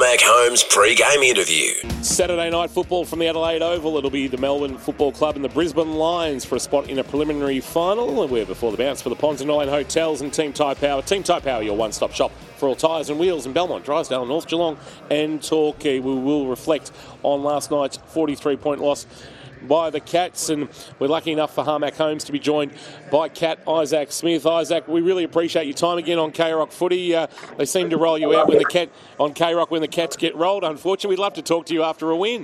Harmac Holmes pre-game interview. Saturday night football from the Adelaide Oval. It'll be the Melbourne Football Club and the Brisbane Lions for a spot in a preliminary final. We're before the bounce for the Ponds and Nine Hotels and Team Tyre Power. Team Tyre Power, your one-stop shop for all tyres and wheels in Belmont, Drysdale, North Geelong and Torquay. We will reflect on last night's 43-point loss by the Cats, and we're lucky enough for Harmac Holmes to be joined by Cat Isaac Smith. Isaac, we really appreciate your time again on K-Rock Footy. They seem to roll you out on K-Rock when the Cats get rolled. Unfortunately, we'd love to talk to you after a win.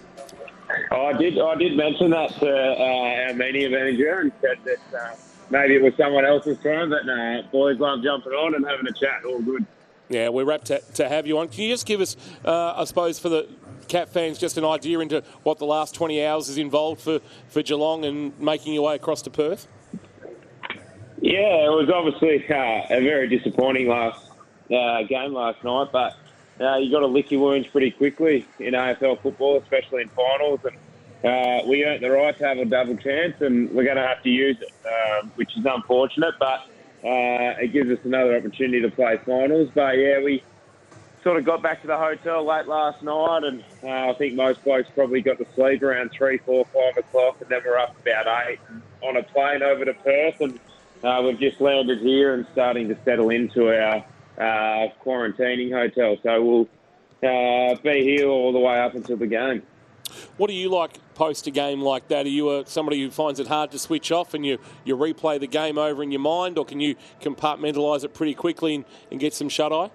I did mention that to our media manager and said that maybe it was someone else's turn, but no, boys love jumping on and having a chat. All good. Yeah, we're rapt to have you on. Can you just give us, I suppose, for the Cat fans, just an idea into what the last 20 hours is involved for Geelong and making your way across to Perth? Yeah, it was obviously a very disappointing game last night, but you got to lick your wounds pretty quickly in AFL football, especially in finals. And we earned the right to have a double chance, and we're going to have to use it, which is unfortunate, but it gives us another opportunity to play finals. But yeah, we sort of got back to the hotel late last night, and I think most blokes probably got to sleep around 3, 4, 5 o'clock, and then we're up about 8 on a plane over to Perth, and we've just landed here and starting to settle into our quarantining hotel. So we'll be here all the way up until the game. What do you like post a game like that? Are you somebody who finds it hard to switch off and you replay the game over in your mind, or can you compartmentalise it pretty quickly and get some shut-eye?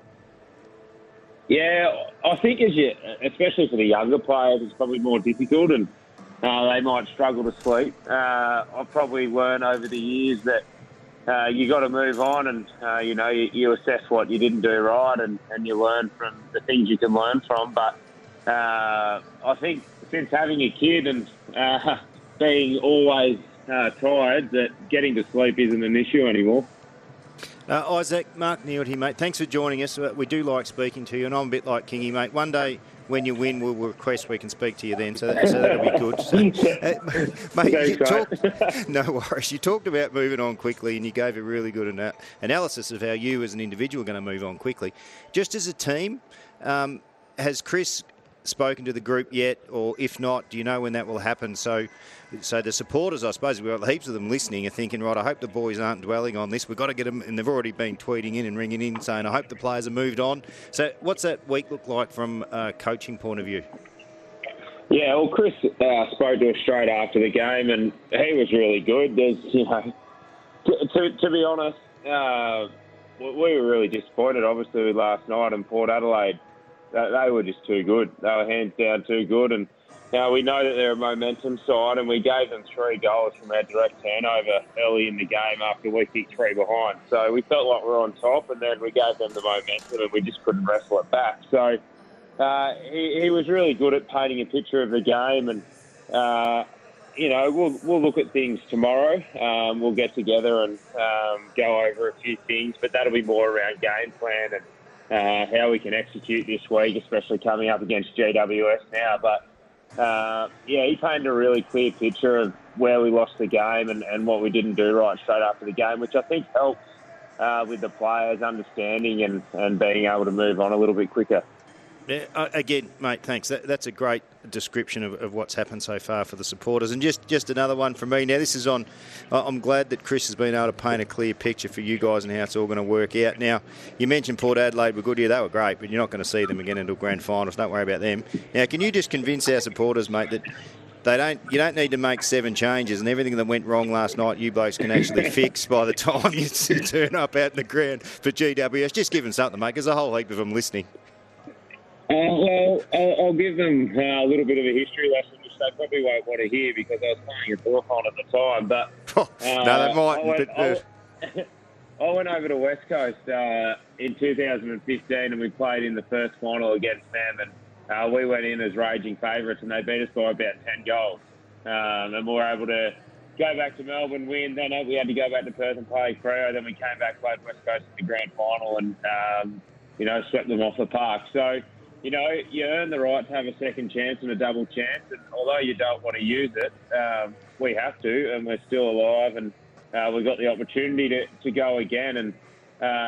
Yeah, I think especially for the younger players, it's probably more difficult, and they might struggle to sleep. I've probably learned over the years that you got to move on, and you assess what you didn't do right, and you learn from the things you can learn from. But I think since having a kid and being always tired, that getting to sleep isn't an issue anymore. Isaac, Mark Neal here, mate. Thanks for joining us. We do like speaking to you, and I'm a bit like Kingy, mate. One day when you win, we'll request we can speak to you then, so that'll be good. So, mate, no worries. You talked about moving on quickly, and you gave a really good analysis of how you as an individual are going to move on quickly. Just as a team, has Chris spoken to the group yet, or if not, do you know when that will happen? So the supporters, I suppose, we've got heaps of them listening, are thinking, right, I hope the boys aren't dwelling on this. We've got to get them, and they've already been tweeting in and ringing in saying, I hope the players have moved on. So what's that week look like from a coaching point of view? Yeah, well, Chris spoke to us straight after the game, and he was really good. There's, to be honest, we were really disappointed, obviously, with last night in Port Adelaide. They were just too good. They were hands down too good. And we know that they're a momentum side, and we gave them 3 goals from our direct turnover early in the game after we kicked 3 behind. So we felt like we were on top, and then we gave them the momentum, and we just couldn't wrestle it back. So he was really good at painting a picture of the game, and we'll look at things tomorrow. We'll get together and go over a few things, but that'll be more around game plan and how we can execute this week, especially coming up against GWS now. But, he painted a really clear picture of where we lost the game and what we didn't do right straight after the game, which I think helps with the players understanding and being able to move on a little bit quicker. Yeah, again, mate, thanks. That's a great description of what's happened so far for the supporters. And just another one from me. Now, this is on... I'm glad that Chris has been able to paint a clear picture for you guys and how it's all going to work out. Now, you mentioned Port Adelaide were good here. They were great, but you're not going to see them again until grand finals. Don't worry about them. Now, can you just convince our supporters, mate, that you don't need to make 7 changes, and everything that went wrong last night you blokes can actually fix by the time you turn up out in the ground for GWS? Just give them something, mate, because there's a whole heap of them listening. Well, I'll give them a little bit of a history lesson, which they probably won't want to hear because I was playing at Bullthorn at the time. But no, they mightn't. I went over to West Coast in 2015, and we played in the first final against them. And we went in as raging favourites, and they beat us by about 10 goals. And we were able to go back to Melbourne, win. Then we had to go back to Perth and play Freo. Then we came back, played West Coast in the grand final, and swept them off the park. So, you earn the right to have a second chance and a double chance. And although you don't want to use it, we have to, and we're still alive, and we've got the opportunity to go again. And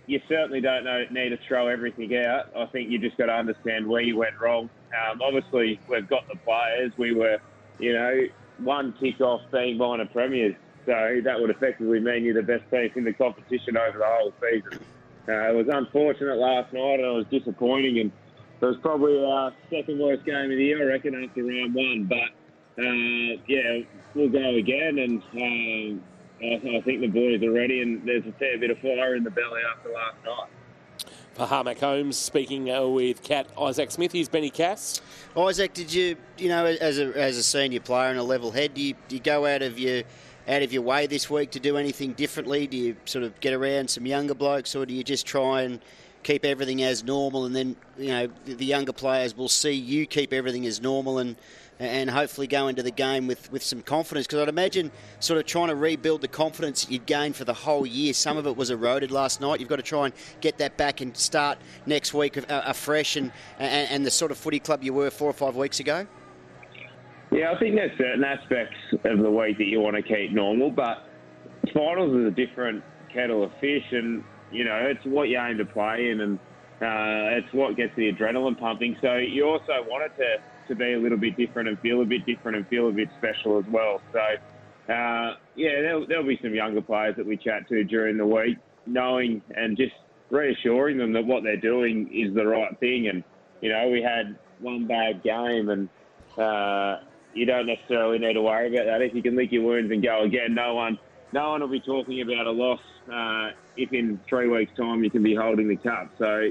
you certainly don't need to throw everything out. I think you just got to understand where you went wrong. Obviously, we've got the players. We were, one tick off being minor premiers. So that would effectively mean you're the best team in the competition over the whole season. It was unfortunate last night and it was disappointing. And it was probably our second worst game of the year, I reckon, after round one. But, we'll go again. And I think the boys are ready and there's a fair bit of fire in the belly after last night. For Harmac Holmes, speaking with Isaac Smith, he's Benny Cass. Isaac, did you, as a senior player and a level head, do you go out of your way this week to do anything differently? Do you sort of get around some younger blokes, or do you just try and keep everything as normal, and then the younger players will see you keep everything as normal and hopefully go into the game with some confidence? Because I'd imagine sort of trying to rebuild the confidence that you'd gained for the whole year, some of it was eroded last night. You've got to try and get that back and start next week afresh and the sort of footy club you were 4 or 5 weeks ago. Yeah, I think there's certain aspects of the week that you want to keep normal, but finals is a different kettle of fish, and it's what you aim to play in, and it's what gets the adrenaline pumping. So you also want it to be a little bit different and feel a bit different and feel a bit special as well. So, there'll be some younger players that we chat to during the week, knowing and just reassuring them that what they're doing is the right thing. And, we had one bad game and you don't necessarily need to worry about that. If you can lick your wounds and go again, no one will be talking about a loss if in 3 weeks' time you can be holding the cup. So,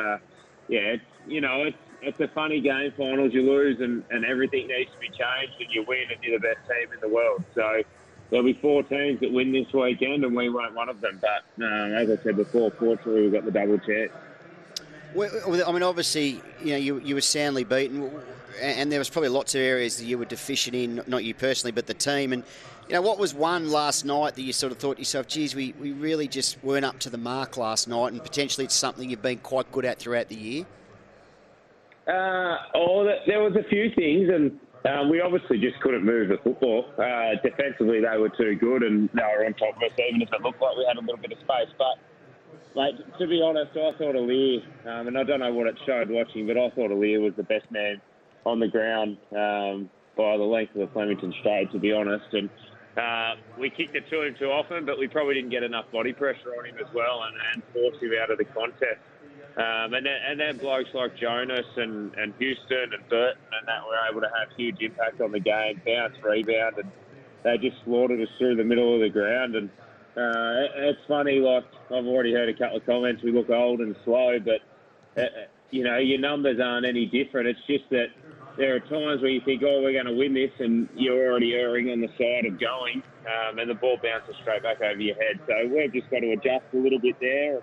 it's a funny game, finals. You lose and everything needs to be changed, and you win and you're the best team in the world. So there'll be 4 teams that win this weekend and we weren't one of them. But as I said before, fortunately we've got the double chance. Well, I mean, obviously, you were soundly beaten, and there was probably lots of areas that you were deficient in, not you personally, but the team. And, what was one last night that you sort of thought to yourself, geez, we really just weren't up to the mark last night, and potentially it's something you've been quite good at throughout the year? There was a few things, and we obviously just couldn't move the football. Defensively, they were too good, and they were on top of us, even if it looked like we had a little bit of space. But, mate, to be honest, I thought Aliir, and I don't know what it showed watching, but I thought Aliir was the best man on the ground by the length of the Flemington Straight, to be honest. And we kicked it to him too often, but we probably didn't get enough body pressure on him as well and forced him out of the contest. And then blokes like Jonas and Houston and Burton and that were able to have huge impact on the game, bounce, rebound, and they just slaughtered us through the middle of the ground. And it's funny, like I've already heard a couple of comments, we look old and slow, but, your numbers aren't any different. It's just that there are times where you think, we're going to win this, and you're already erring on the side of going, and the ball bounces straight back over your head. So we've just got to adjust a little bit there.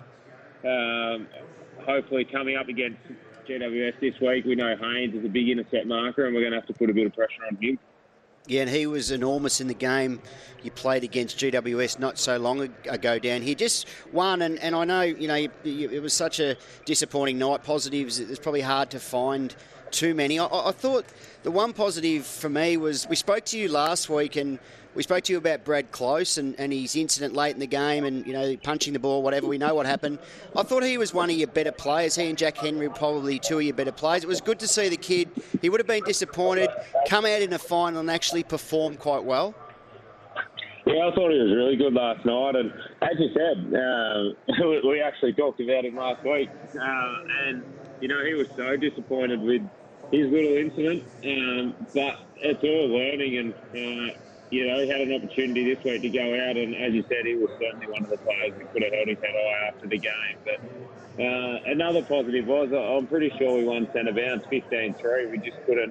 Hopefully coming up against GWS this week, we know Haynes is a big intercept marker and we're going to have to put a bit of pressure on him. Yeah, and he was enormous in the game you played against GWS not so long ago down here. Just one, and I know, it was such a disappointing night. Positives, it's probably hard to find too many. I thought the one positive for me was we spoke to you last week and we spoke to you about Brad Close and his incident late in the game and, punching the ball, whatever. We know what happened. I thought he was one of your better players. He and Jack Henry were probably 2 of your better players. It was good to see the kid. He would have been disappointed, come out in a final and actually perform quite well. Yeah, I thought he was really good last night. And as you said, we actually talked about him last week. And, he was so disappointed with his little incident. But it's all learning and... he had an opportunity this week to go out, and as you said, he was certainly one of the players who could have held his head high after the game. But another positive was, I'm pretty sure we won centre bounce 15-3. We just couldn't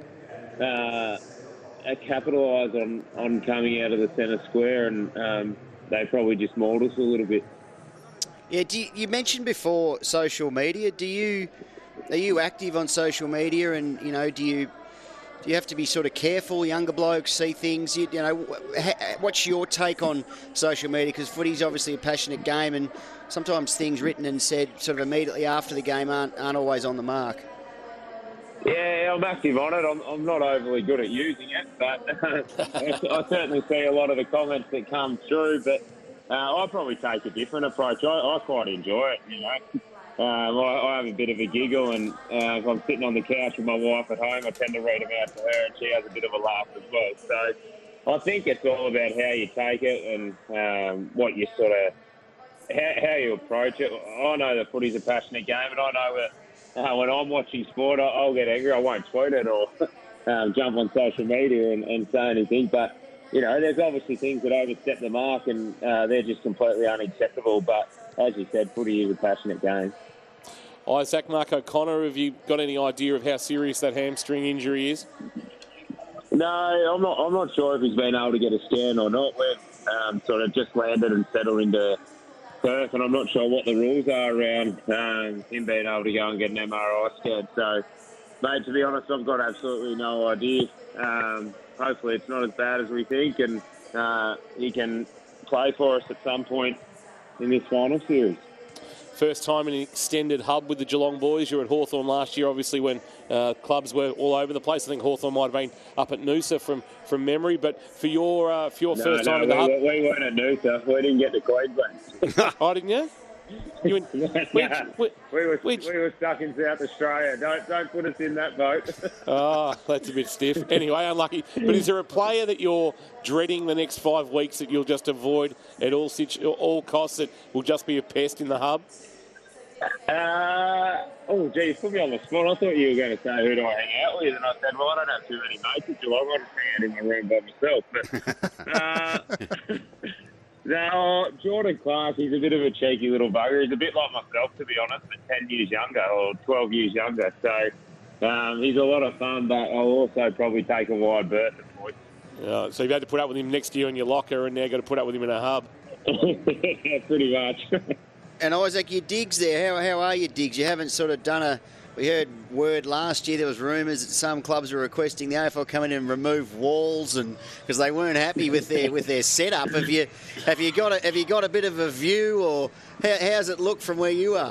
capitalise on coming out of the centre square, and they probably just mauled us a little bit. Yeah, you mentioned before social media. Are you active on social media, and do you have to be sort of careful? Younger blokes see things. What's your take on social media? Because footy's obviously a passionate game, and sometimes things written and said sort of immediately after the game aren't always on the mark. Yeah, I'm active on it. I'm not overly good at using it, but I certainly see a lot of the comments that come through. But I'd probably take a different approach. I quite enjoy it, you know. I have a bit of a giggle, and if I'm sitting on the couch with my wife at home, I tend to read them out to her, and she has a bit of a laugh as well. So I think it's all about how you take it and what you sort of how you approach it. I know that footy's a passionate game, and I know that when I'm watching sport, I'll get angry. I won't tweet it or jump on social media and say anything. But, you know, there's obviously things that overstep the mark, and they're just completely unacceptable. But as you said, footy is a passionate game. Isaac, Mark O'Connor, have you got any idea of how serious that hamstring injury is? No, I'm not sure if he's been able to get a scan or not. We've sort of just landed and settled into Perth, and I'm not sure what the rules are around him being able to go and get an MRI scan. So, mate, to be honest, I've got absolutely no idea. Hopefully it's not as bad as we think, and he can play for us at some point in this final series. First time in an extended hub with the Geelong boys. You were at Hawthorn last year, obviously, when clubs were all over the place. I think Hawthorn might have been up at Noosa from memory. But for your first time in the hub... we weren't at Noosa. We didn't get to Queensland. Oh, didn't you? We were stuck in South Australia. Don't put us in that boat. Oh, that's a bit stiff. Anyway, unlucky. But is there a player that you're dreading the next 5 weeks that you'll just avoid at all costs, that will just be a pest in the hub? You put me on the spot. I thought you were going to say, who do I hang out with? And I said, well, I don't have too many mates at Geelong. I just hang out in my room by myself. But no, Jordan Clark, he's a bit of a cheeky little bugger. He's a bit like myself, to be honest, but 10 years younger or 12 years younger. So he's a lot of fun, but I'll also probably take a wide berth at points. So you've had to put up with him next to you in your locker, and now you've got to put up with him in a hub. Yeah, pretty much. And Isaac, your digs there, how are your digs? You haven't sort of done a... We heard word last year, there was rumours that some clubs were requesting the AFL come in and remove walls, and because they weren't happy with their setup. Have you got a bit of a view, or how's it look from where you are?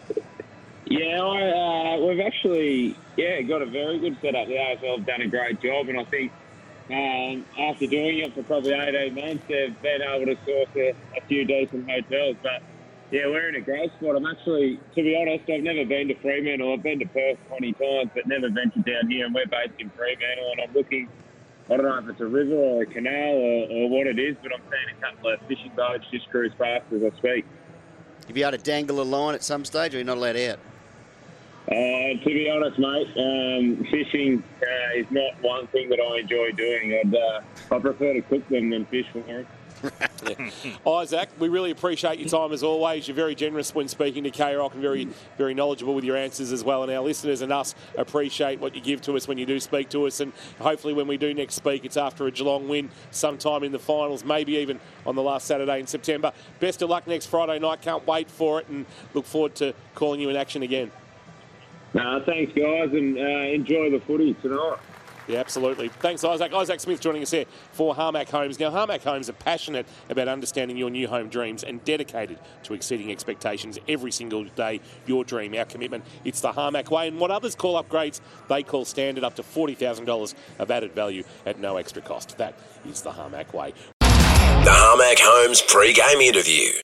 Yeah, we've actually got a very good setup. The AFL have done a great job, and I think after doing it for probably 18 months, they've been able to source a few decent hotels. But yeah, we're in a great spot. I'm actually, to be honest, I've never been to Fremantle. I've been to Perth 20 times, but never ventured down here, and we're based in Fremantle, and I'm looking, I don't know if it's a river or a canal or what it is, but I'm seeing a couple of fishing boats just cruise past as I speak. You'll be able to dangle a line at some stage, or you're not allowed out? To be honest, mate, fishing is not one thing that I enjoy doing. I prefer to cook them than fish for them. Isaac, we really appreciate your time as always. You're very generous when speaking to K-Rock and very, very knowledgeable with your answers as well. And our listeners and us appreciate what you give to us when you do speak to us. And hopefully when we do next speak, it's after a Geelong win sometime in the finals, maybe even on the last Saturday in September. Best of luck next Friday night. Can't wait for it, and look forward to calling you in action again. Thanks, guys, and enjoy the footy tonight. Yeah, absolutely. Thanks, Isaac. Isaac Smith joining us here for Harmac Homes. Now, Harmac Homes are passionate about understanding your new home dreams and dedicated to exceeding expectations every single day. Your dream, our commitment. It's the Harmac way. And what others call upgrades, they call standard, up to $40,000 of added value at no extra cost. That is the Harmac way. The Harmac Homes pre-game interview.